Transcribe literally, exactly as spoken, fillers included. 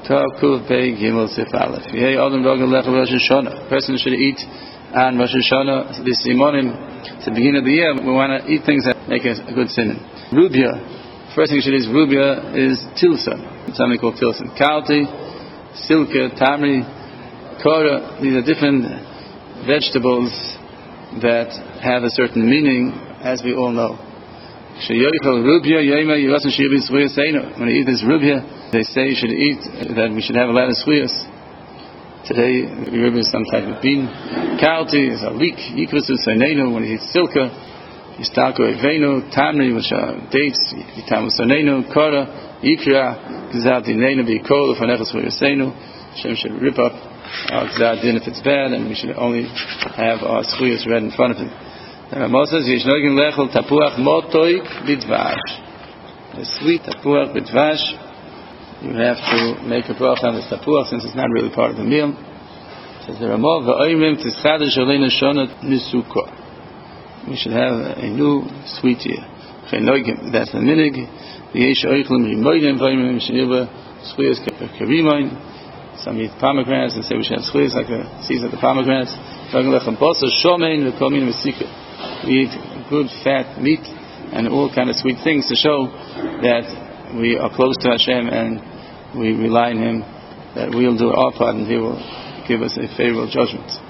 Takuv Pei Gimel Sif Aleph. Yehei Adam Rogel Lecha Rosh Hashanah. Person should eat on Rosh Hashanah. This Simonim, at the beginning of the year, we want to eat things that make a, a good sin. Rubia. First thing you should eat is rubia is tilsa. Something called tilsa. Kalti, silke, tamri, kora. These are different vegetables that have a certain meaning, as we all know. When you eat this rubia, they say you should eat that we should have a lot of sweets. Today, rubia is some type of bean. Kalti is a leek. Yikvasu sainenu. When you eat silka, yistako evenu. Tamri, which are dates. Yitamu sainenu. Kora, yikra, gzad dinenu b'yikol ufanechas v'yasenu. Hashem should rip up our gzad din if it's bad, and we should only have our sweets read in front of him. The Rambam says, "Yishnogin lechel tapuach motoik b'dvash." A sweet tapuach b'dvash. You have to make a bracha on this tapuach since it's not really part of the meal. It says the Rambam, "V'oimim tischadish aleinu shonat nisukah." We should have a new sweet year. That's the minig. V'yesh oichlim rimoyim v'oimim sheniba sweets karimayin. Some eat pomegranates and say we should have sweets like the seeds of the pomegranates. Yishnogin lechem bosa shomein v'komin v'sikah. We eat good fat meat and all kind of sweet things to show that we are close to Hashem and we rely on Him, that we'll do our part and He will give us a favorable judgment.